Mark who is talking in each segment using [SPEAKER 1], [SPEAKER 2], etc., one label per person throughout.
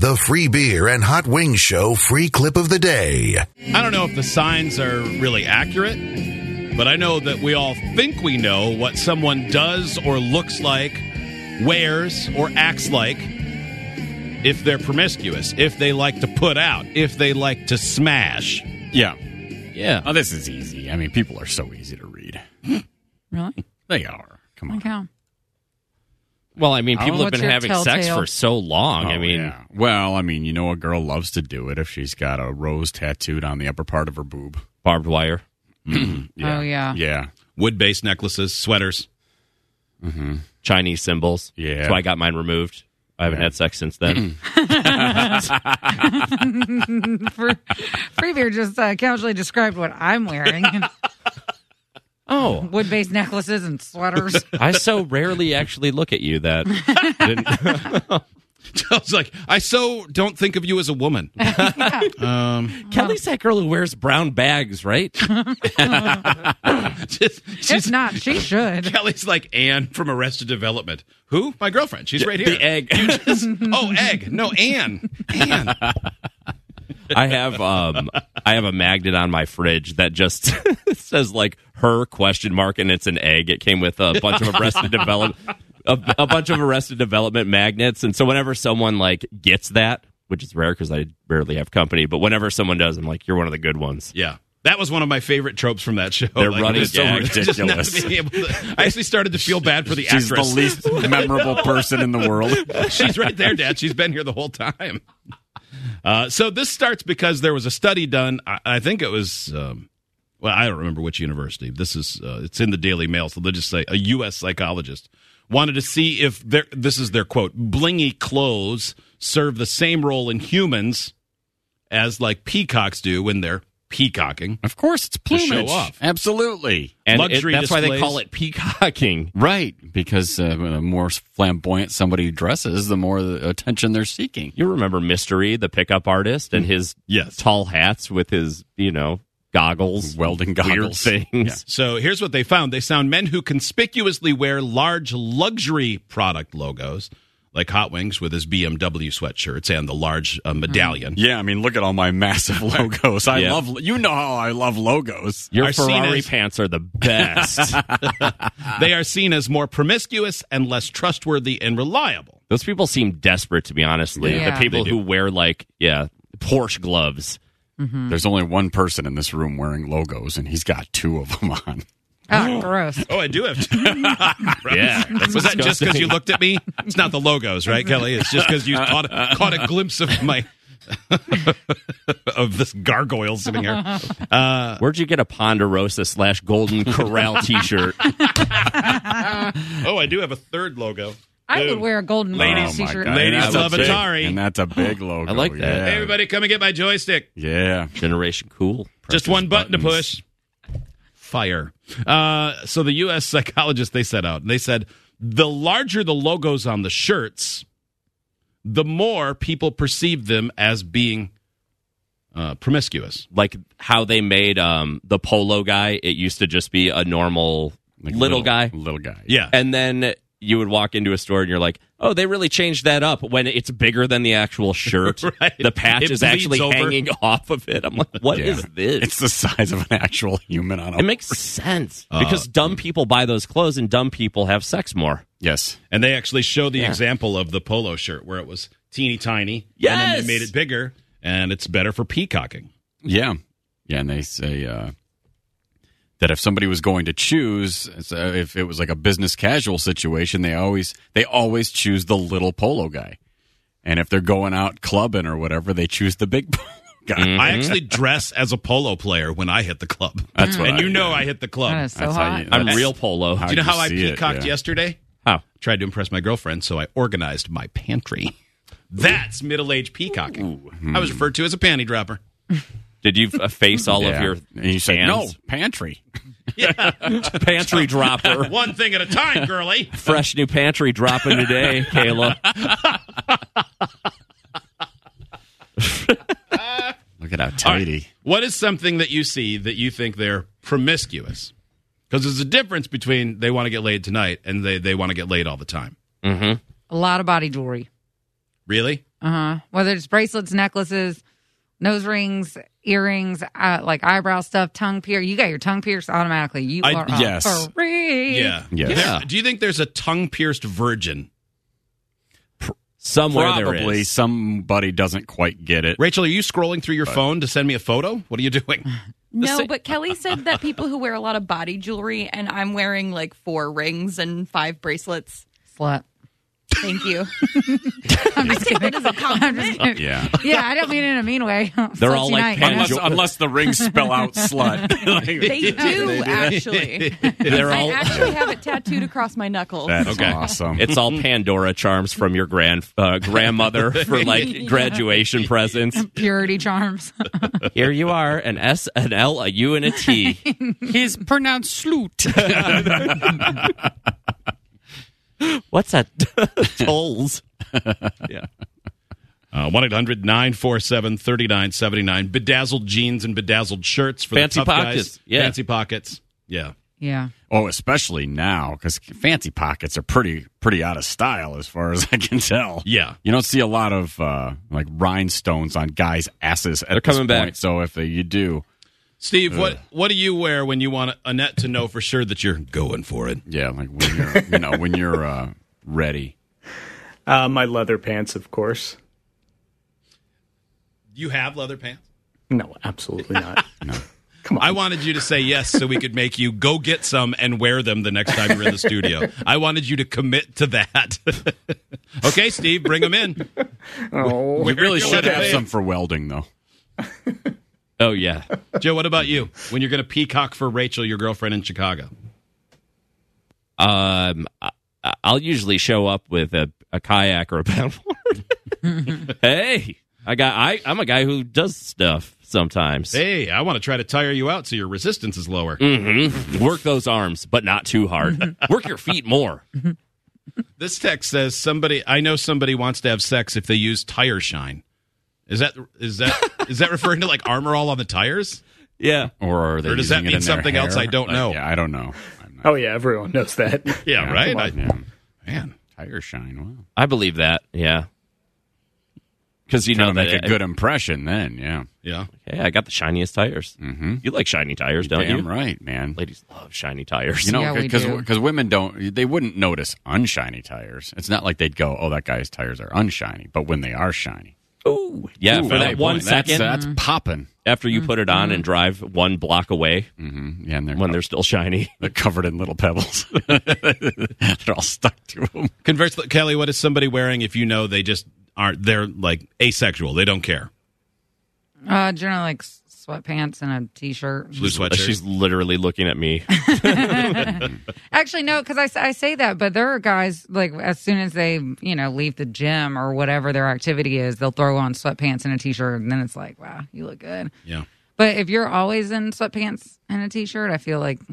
[SPEAKER 1] the free beer and hot wings show free clip of the day.
[SPEAKER 2] I don't know if the signs are really accurate, but I know that we all think we know what someone does or looks like, wears or acts like if they're promiscuous, if they like to put out, if they like to smash.
[SPEAKER 3] Yeah.
[SPEAKER 4] Yeah.
[SPEAKER 3] Oh, this is easy. I mean, people are so easy to read.
[SPEAKER 5] Really?
[SPEAKER 3] They are. Come on.
[SPEAKER 5] Okay.
[SPEAKER 4] Well, I mean, people have
[SPEAKER 5] What's
[SPEAKER 4] been
[SPEAKER 5] your
[SPEAKER 4] having sex
[SPEAKER 5] telltale?
[SPEAKER 4] for so long.
[SPEAKER 3] Oh,
[SPEAKER 4] I mean,
[SPEAKER 3] yeah. Well, I mean, you know, a girl loves to do it if she's got a rose tattooed on the upper part of her boob.
[SPEAKER 4] barbed wire.
[SPEAKER 5] Oh, yeah.
[SPEAKER 3] Yeah.
[SPEAKER 2] Wood-based necklaces, sweaters.
[SPEAKER 4] Chinese symbols.
[SPEAKER 3] Yeah.
[SPEAKER 4] That's why I got mine removed. I haven't had sex since then.
[SPEAKER 5] Free beer just casually described what I'm wearing.
[SPEAKER 4] Oh,
[SPEAKER 5] Wood-based necklaces and sweaters.
[SPEAKER 4] I so rarely actually look at you that
[SPEAKER 2] I was like, I so don't think of you as a woman.
[SPEAKER 4] Kelly's that girl who wears brown bags, right?
[SPEAKER 5] If not, she should.
[SPEAKER 2] Kelly's like Anne from Arrested Development. Who? My girlfriend. She's right here.
[SPEAKER 4] The egg.
[SPEAKER 2] Egg. No, Anne. Anne.
[SPEAKER 4] I have a magnet on my fridge that just says like her ? And it's an egg. It came with a bunch of Arrested Development, a bunch of Arrested Development magnets, and so whenever someone like gets that, which is rare because I rarely have company, but whenever someone does, I'm like, you're one of the good ones.
[SPEAKER 2] Yeah. That was one of my favorite tropes from that show.
[SPEAKER 4] They're running
[SPEAKER 2] just so
[SPEAKER 4] gag.
[SPEAKER 2] just not
[SPEAKER 3] Ridiculous.
[SPEAKER 2] being able to- I actually started to feel bad for the
[SPEAKER 3] She's
[SPEAKER 2] actress.
[SPEAKER 3] the least memorable person in the world.
[SPEAKER 2] She's right there, Dad. She's been here the whole time. So this starts because there was a study done. I think it was, I don't remember which university. This is, it's in the Daily Mail, so they'll just say a U.S. psychologist wanted to see if this is their quote, blingy clothes serve the same role in humans as like peacocks do when they're peacocking.
[SPEAKER 3] Of course, it's
[SPEAKER 2] To show
[SPEAKER 3] plumage.
[SPEAKER 2] off.
[SPEAKER 3] Absolutely.
[SPEAKER 4] And
[SPEAKER 2] Luxury
[SPEAKER 4] that's why they
[SPEAKER 2] displays.
[SPEAKER 4] call it peacocking.
[SPEAKER 3] Right, because the more flamboyant somebody dresses, the more the attention they're seeking.
[SPEAKER 4] You remember Mystery, the pickup artist, and his
[SPEAKER 2] Yes.
[SPEAKER 4] tall hats with his, goggles,
[SPEAKER 3] Welding
[SPEAKER 4] weird
[SPEAKER 3] goggles.
[SPEAKER 4] things.
[SPEAKER 3] Yeah.
[SPEAKER 2] So here's what they found. They found men who conspicuously wear large luxury product logos, like Hot Wings with his BMW sweatshirts and the large medallion.
[SPEAKER 3] Yeah, I mean, look at all my massive logos. I
[SPEAKER 4] Yeah.
[SPEAKER 3] love, you know how I love logos.
[SPEAKER 4] Your
[SPEAKER 2] Are seen
[SPEAKER 4] Ferrari
[SPEAKER 2] as-
[SPEAKER 4] pants are the best.
[SPEAKER 2] They are seen as more promiscuous and less trustworthy and reliable.
[SPEAKER 4] Those people seem desperate, to be honest.
[SPEAKER 5] Yeah.
[SPEAKER 4] The people
[SPEAKER 2] They
[SPEAKER 4] who
[SPEAKER 2] do.
[SPEAKER 4] wear, Porsche gloves.
[SPEAKER 3] There's only one person in this room wearing logos, and he's got two of them on.
[SPEAKER 5] Oh, gross.
[SPEAKER 2] Oh, I do have to.
[SPEAKER 4] Yeah.
[SPEAKER 2] Was that just because you looked at me? It's not the logos, right, Kelly? It's just because you caught a glimpse of my of this gargoyle sitting here.
[SPEAKER 4] Where'd you get a Ponderosa / Golden Corral t-shirt?
[SPEAKER 2] Oh, I do have a third logo.
[SPEAKER 5] I would wear a golden
[SPEAKER 2] Ladies-
[SPEAKER 5] t-shirt.
[SPEAKER 3] God.
[SPEAKER 2] Ladies
[SPEAKER 3] And that's
[SPEAKER 2] love
[SPEAKER 3] a big-
[SPEAKER 2] Atari.
[SPEAKER 3] And that's a big logo.
[SPEAKER 4] I like that.
[SPEAKER 3] Yeah.
[SPEAKER 2] Hey, everybody, come and get my joystick.
[SPEAKER 3] Yeah.
[SPEAKER 4] Generation cool.
[SPEAKER 2] Just
[SPEAKER 3] Precious
[SPEAKER 2] one button
[SPEAKER 3] buttons.
[SPEAKER 2] to push. Fire. So the U.S. psychologist, they set out, and they said, the larger the logos on the shirts, the more people perceive them as being promiscuous.
[SPEAKER 4] Like how they made the polo guy. It used to just be a normal
[SPEAKER 3] Like
[SPEAKER 4] little guy.
[SPEAKER 3] Little guy.
[SPEAKER 2] Yeah.
[SPEAKER 4] And then you would walk into a store and you're like, oh, they really changed that up when it's bigger than the actual shirt.
[SPEAKER 2] Right.
[SPEAKER 4] The patch
[SPEAKER 2] It
[SPEAKER 4] is
[SPEAKER 2] bleeds
[SPEAKER 4] actually
[SPEAKER 2] over.
[SPEAKER 4] hanging off of it. I'm like, what
[SPEAKER 3] Yeah.
[SPEAKER 4] is this?
[SPEAKER 3] It's the size of an actual human on a
[SPEAKER 4] It makes sense because dumb people buy those clothes and dumb people have sex more.
[SPEAKER 3] Yes.
[SPEAKER 2] And they actually showed the
[SPEAKER 4] Yeah.
[SPEAKER 2] example of the polo shirt where it was teeny tiny. And
[SPEAKER 4] Yes!
[SPEAKER 2] then they made it bigger, and it's better for peacocking.
[SPEAKER 3] Yeah. Yeah, and they say that if somebody was going to choose, if it was like a business casual situation, they always choose the little polo guy. And if they're going out clubbing or whatever, they choose the big polo guy.
[SPEAKER 2] I actually dress as a polo player when I hit the club.
[SPEAKER 3] That's what
[SPEAKER 2] And you know
[SPEAKER 3] do.
[SPEAKER 2] I hit the club.
[SPEAKER 5] That is so
[SPEAKER 3] That's how
[SPEAKER 5] hot.
[SPEAKER 3] you-
[SPEAKER 4] I'm
[SPEAKER 3] that's-
[SPEAKER 4] real polo.
[SPEAKER 2] Do you know how I
[SPEAKER 3] see it,
[SPEAKER 2] peacocked
[SPEAKER 3] yeah.
[SPEAKER 2] yesterday?
[SPEAKER 4] How?
[SPEAKER 2] Tried to impress my girlfriend, so I organized my pantry. That's middle-aged peacocking. I was referred to as a panty dropper.
[SPEAKER 4] Did you face all of
[SPEAKER 3] Yeah.
[SPEAKER 4] your
[SPEAKER 3] And you say, no,
[SPEAKER 4] hands?
[SPEAKER 3] pantry.
[SPEAKER 4] Pantry dropper?
[SPEAKER 2] One thing at a time, girly.
[SPEAKER 4] Fresh new pantry dropping today, Kayla.
[SPEAKER 3] Look at how
[SPEAKER 2] All right.
[SPEAKER 3] tidy.
[SPEAKER 2] What is something that you see that you think they're promiscuous? Because there's a difference between they want to get laid tonight and they want to get laid all the time.
[SPEAKER 5] A lot of body jewelry.
[SPEAKER 2] Really?
[SPEAKER 5] Whether it's bracelets, necklaces, nose rings, earrings, like eyebrow stuff, tongue pierced. You got your tongue pierced automatically. You are
[SPEAKER 3] yes.
[SPEAKER 5] free.
[SPEAKER 2] Yeah.
[SPEAKER 3] Yeah.
[SPEAKER 2] Do you think there's a tongue-pierced virgin?
[SPEAKER 4] Somewhere there
[SPEAKER 3] Probably
[SPEAKER 4] is.
[SPEAKER 3] somebody doesn't quite get it.
[SPEAKER 2] Rachel, are you scrolling through your phone to send me a photo? What are you doing?
[SPEAKER 6] No, but Kelly said that people who wear a lot of body jewelry, and I'm wearing like 4 rings and 5 bracelets.
[SPEAKER 5] Slut.
[SPEAKER 6] Thank you.
[SPEAKER 5] I'm just kidding.
[SPEAKER 6] That is a compliment.
[SPEAKER 3] Yeah.
[SPEAKER 5] Yeah, I don't mean it in a mean way.
[SPEAKER 4] They're all
[SPEAKER 5] Slutty
[SPEAKER 4] like
[SPEAKER 5] night, you know?
[SPEAKER 3] Unless the rings spell out slut.
[SPEAKER 6] They do, actually.
[SPEAKER 4] They're
[SPEAKER 6] I
[SPEAKER 4] all.
[SPEAKER 6] actually have it tattooed across my knuckles.
[SPEAKER 3] That's awesome.
[SPEAKER 4] It's all Pandora charms from your grandmother for like graduation presents.
[SPEAKER 5] Purity charms.
[SPEAKER 4] Here you are, an S, an L, a U, and a T.
[SPEAKER 3] He's pronounced sloot.
[SPEAKER 4] What's that? Tolls. Yeah.
[SPEAKER 2] 1-800-947-3979. Bedazzled jeans and bedazzled shirts for
[SPEAKER 4] Fancy
[SPEAKER 2] the tough
[SPEAKER 4] pockets.
[SPEAKER 2] guys.
[SPEAKER 4] Yeah.
[SPEAKER 2] Fancy pockets. Yeah.
[SPEAKER 5] Yeah.
[SPEAKER 3] Oh, especially now, because fancy pockets are pretty out of style as far as I can tell.
[SPEAKER 2] Yeah.
[SPEAKER 3] You don't see a lot of like rhinestones on guys' asses at
[SPEAKER 4] They're
[SPEAKER 3] this
[SPEAKER 4] coming back.
[SPEAKER 3] point, so if you do,
[SPEAKER 2] Steve, what do you wear when you want Annette to know for sure that you're going for it?
[SPEAKER 3] yeah, like when you're when you're ready.
[SPEAKER 7] My leather pants, of course.
[SPEAKER 2] You have leather pants?
[SPEAKER 7] No, absolutely not.
[SPEAKER 3] No.
[SPEAKER 7] Come on.
[SPEAKER 2] I wanted you to say yes so we could make you go get some and wear them the next time you're in the studio. I wanted you to commit to that. Okay, Steve, bring them in.
[SPEAKER 7] Oh,
[SPEAKER 3] We really
[SPEAKER 2] your
[SPEAKER 3] should
[SPEAKER 2] leather
[SPEAKER 3] have
[SPEAKER 2] pants?
[SPEAKER 3] some for welding, though.
[SPEAKER 4] Oh, yeah.
[SPEAKER 2] Joe, what about you? When you're going to peacock for Rachel, your girlfriend in Chicago?
[SPEAKER 4] I'll usually show up with a kayak or a paddleboard. Hey, I'm a guy who does stuff sometimes.
[SPEAKER 2] Hey, I want to try to tire you out so your resistance is lower.
[SPEAKER 4] Work those arms, but not too hard. Work your feet more.
[SPEAKER 2] This text says I know somebody wants to have sex if they use tire shine. Is that referring to like Armor All on the tires?
[SPEAKER 4] Yeah.
[SPEAKER 3] Or are they
[SPEAKER 2] Or does that
[SPEAKER 3] using it
[SPEAKER 2] mean
[SPEAKER 3] in their
[SPEAKER 2] something else
[SPEAKER 3] hair?
[SPEAKER 2] I don't know?
[SPEAKER 3] Yeah, I don't know.
[SPEAKER 7] oh yeah, everyone knows that.
[SPEAKER 2] Yeah, right?
[SPEAKER 3] Yeah.
[SPEAKER 2] Man.
[SPEAKER 3] Tire shine. Wow.
[SPEAKER 4] I believe that. Yeah. Because you know
[SPEAKER 3] Gotta
[SPEAKER 4] that
[SPEAKER 3] make a good impression then, yeah.
[SPEAKER 2] Yeah.
[SPEAKER 4] Hey, I got the shiniest tires.
[SPEAKER 3] Mm-hmm.
[SPEAKER 4] You like shiny tires, don't
[SPEAKER 3] Damn
[SPEAKER 4] you?
[SPEAKER 3] right, man.
[SPEAKER 4] Ladies love shiny tires.
[SPEAKER 3] You know,
[SPEAKER 5] Yeah, we do.
[SPEAKER 3] because women they wouldn't notice unshiny tires. It's not like they'd go, oh, that guy's tires are unshiny. But when they are shiny.
[SPEAKER 4] Ooh. Yeah,
[SPEAKER 3] Ooh,
[SPEAKER 4] for that
[SPEAKER 3] right,
[SPEAKER 4] 1
[SPEAKER 3] boy,
[SPEAKER 4] second
[SPEAKER 3] That's popping.
[SPEAKER 4] after you put it on and drive 1 block away
[SPEAKER 3] Mm-hmm. Yeah, and
[SPEAKER 4] when they're still shiny.
[SPEAKER 3] they're covered in little pebbles. They're all stuck to them.
[SPEAKER 2] Conversely, Kelly, what is somebody wearing if you know they just aren't, they're like asexual, they don't care?
[SPEAKER 5] Generally like sweatpants and a t-shirt.
[SPEAKER 2] Blue sweatshirt.
[SPEAKER 4] She's literally looking at me.
[SPEAKER 5] Actually, no, because I say that, but there are guys like as soon as they leave the gym or whatever their activity is, they'll throw on sweatpants and a t-shirt, and then it's like, wow, you look good.
[SPEAKER 2] Yeah.
[SPEAKER 5] But if you're always in sweatpants and a t-shirt, I feel like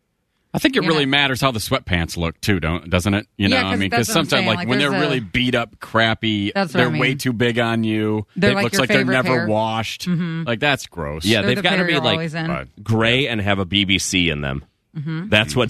[SPEAKER 3] I think it
[SPEAKER 5] You
[SPEAKER 3] really
[SPEAKER 5] know.
[SPEAKER 3] matters how the sweatpants look too, doesn't it? You know,
[SPEAKER 5] Yeah, 'cause
[SPEAKER 3] I mean,
[SPEAKER 5] that's
[SPEAKER 3] because
[SPEAKER 5] what I'm
[SPEAKER 3] sometimes
[SPEAKER 5] saying,
[SPEAKER 3] like
[SPEAKER 5] like,
[SPEAKER 3] when they're
[SPEAKER 5] there's a-
[SPEAKER 3] really beat up, crappy,
[SPEAKER 5] That's what
[SPEAKER 3] they're
[SPEAKER 5] I mean.
[SPEAKER 3] way too big on you.
[SPEAKER 5] They're
[SPEAKER 3] It
[SPEAKER 5] like
[SPEAKER 3] looks
[SPEAKER 5] your
[SPEAKER 3] like they're
[SPEAKER 5] favorite
[SPEAKER 3] never
[SPEAKER 5] pair.
[SPEAKER 3] washed. Like that's gross.
[SPEAKER 4] Yeah,
[SPEAKER 5] they're
[SPEAKER 4] they've
[SPEAKER 5] the
[SPEAKER 4] got to
[SPEAKER 5] pair
[SPEAKER 4] be
[SPEAKER 5] you're
[SPEAKER 4] like
[SPEAKER 5] always in.
[SPEAKER 3] But
[SPEAKER 4] gray and have a BBC in them. That's what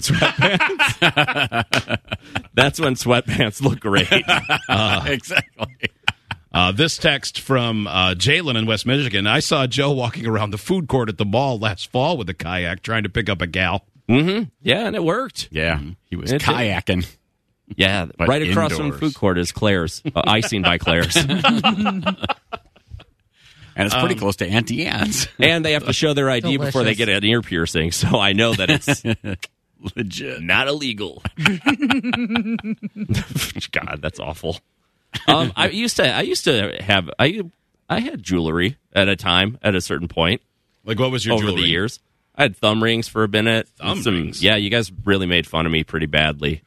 [SPEAKER 4] sweatpants. That's when sweatpants look great.
[SPEAKER 3] exactly.
[SPEAKER 2] This text from Jalen in West Michigan. I saw Joe walking around the food court at the mall last fall with a kayak trying to pick up a gal.
[SPEAKER 4] Yeah, and it worked.
[SPEAKER 3] Yeah, he was
[SPEAKER 4] It's-
[SPEAKER 3] kayaking.
[SPEAKER 4] Yeah,
[SPEAKER 3] But
[SPEAKER 4] right across from the
[SPEAKER 3] indoors.
[SPEAKER 4] food court is Claire's. Icing by Claire's.
[SPEAKER 3] And it's pretty close to Auntie Anne's.
[SPEAKER 4] And they have to show their ID before they
[SPEAKER 5] Delicious.
[SPEAKER 4] get an ear piercing, so I know that it's
[SPEAKER 3] Legit.
[SPEAKER 4] not illegal. God, that's awful. I had jewelry at a time at a certain point
[SPEAKER 2] Like, what was your
[SPEAKER 4] over
[SPEAKER 2] jewelry?
[SPEAKER 4] the years. I had thumb rings for a minute.
[SPEAKER 2] Thumb rings?
[SPEAKER 4] Yeah, you guys really made fun of me pretty badly.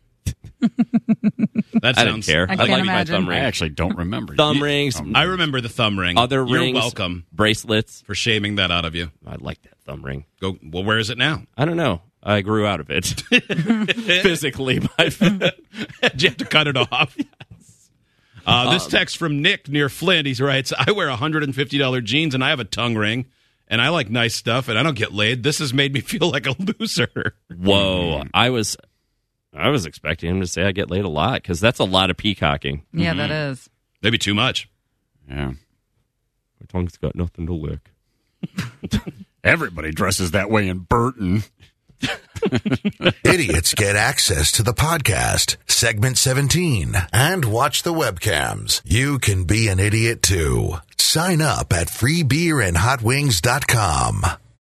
[SPEAKER 2] That
[SPEAKER 4] I didn't
[SPEAKER 2] sounds.
[SPEAKER 4] care.
[SPEAKER 5] I
[SPEAKER 4] I
[SPEAKER 5] can't
[SPEAKER 4] liked my
[SPEAKER 5] imagine.
[SPEAKER 4] thumb
[SPEAKER 3] I
[SPEAKER 4] ring.
[SPEAKER 3] actually don't remember.
[SPEAKER 4] Thumb rings,
[SPEAKER 2] I remember the thumb ring.
[SPEAKER 4] other
[SPEAKER 2] You're
[SPEAKER 4] rings,
[SPEAKER 2] welcome
[SPEAKER 4] bracelets.
[SPEAKER 2] for shaming that out of you.
[SPEAKER 4] I like that thumb ring.
[SPEAKER 2] Go. Well, where is it now?
[SPEAKER 4] I don't know. I grew out of it physically. But
[SPEAKER 2] Did you have to cut it off? This text from Nick near Flint. He writes, I wear $150 jeans and I have a tongue ring and I like nice stuff and I don't get laid. This has made me feel like a loser.
[SPEAKER 4] whoa, I was expecting him to say I get laid a lot because that's a lot of peacocking.
[SPEAKER 5] Yeah, that is.
[SPEAKER 2] Maybe too much.
[SPEAKER 3] Yeah.
[SPEAKER 4] My tongue's got nothing to lick.
[SPEAKER 3] Everybody dresses that way in Burton.
[SPEAKER 1] Idiots get access to the podcast, segment 17, and watch the webcams. You can be an idiot too. Sign up at freebeerandhotwings.com.